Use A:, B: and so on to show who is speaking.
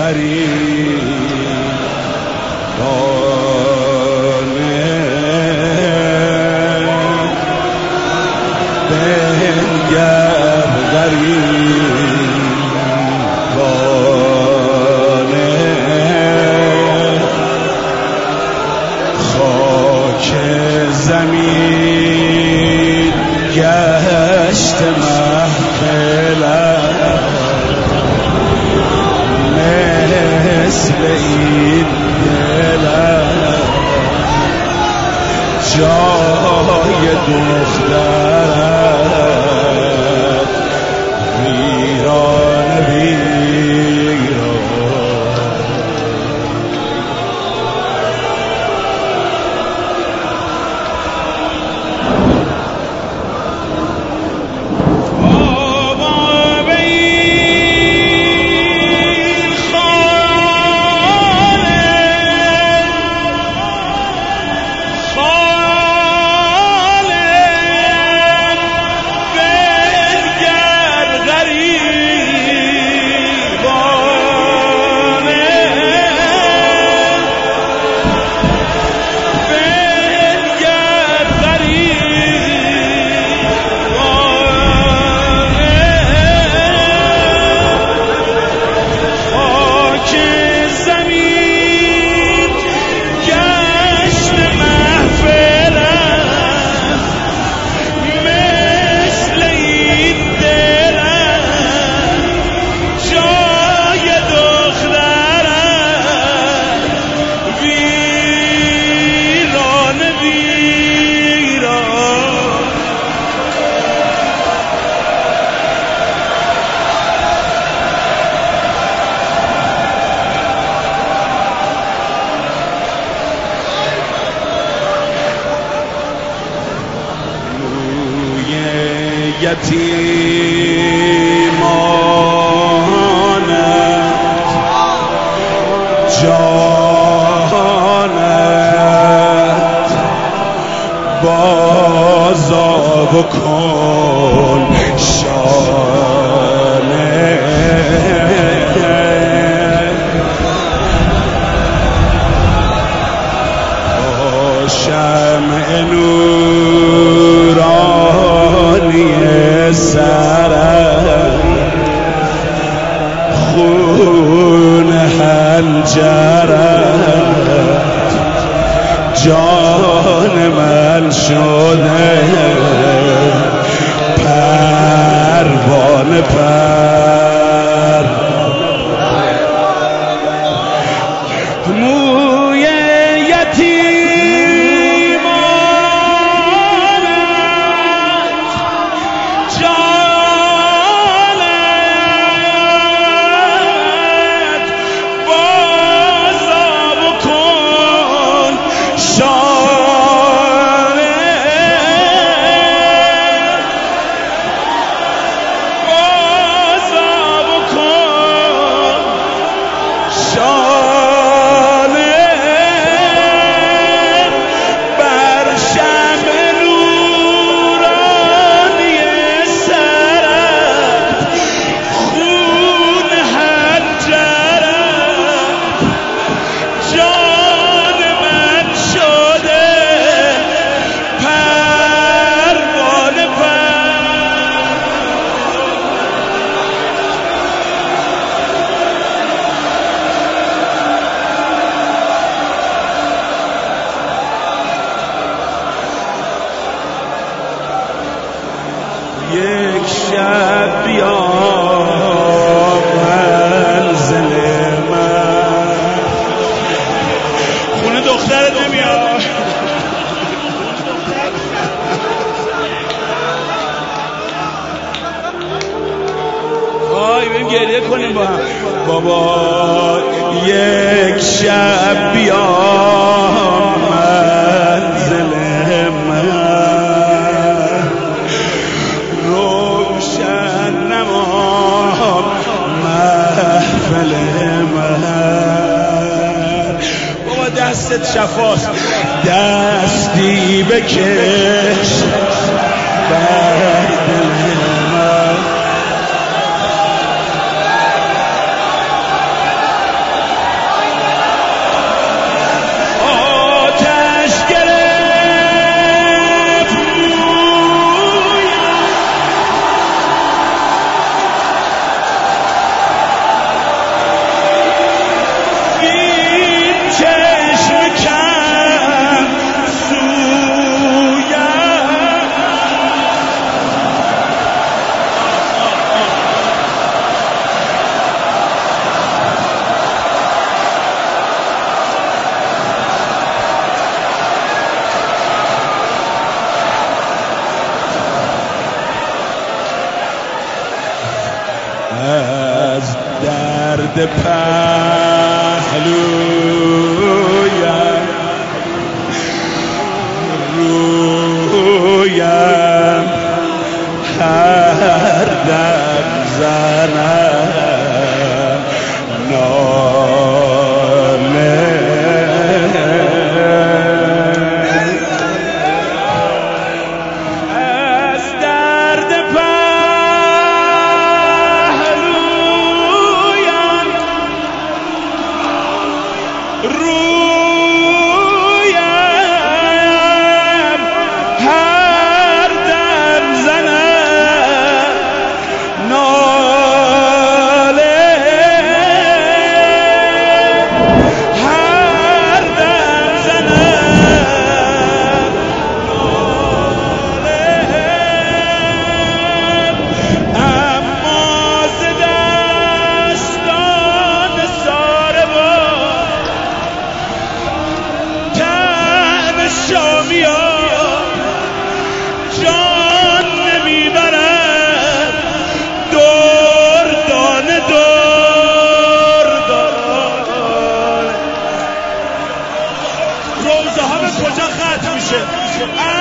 A: خاک زمین گشت محفلم مثل این دلم جای دخترت ویران ویران. یتیمانت جانت بازا بکن شانه با شمع نورانی سرم خون حنجرت جان من شده پروانه پر موی یتیمانت جانت بازا بکن شانه بازا بکن شانه بر شمع نورانی سرت خون حنجرت جان من شده پروانه یک شب بیا منزل من خونه دخترت نمیاد آی بریم گریه کنیم با هم بابا یک شب بیا منزل من روشن نما محفل من بابا دستت شفاست دستی بکش بر دل من درد پهلویم رویم هر دم زنم ناله از درد پهلویم رویم هر دم زنم ناله هر دم زنم ناله اما ز دستان ساربان طعم شامیان جان نمیبرد دردانه دردانه روزه ها به کجا ختم میشه؟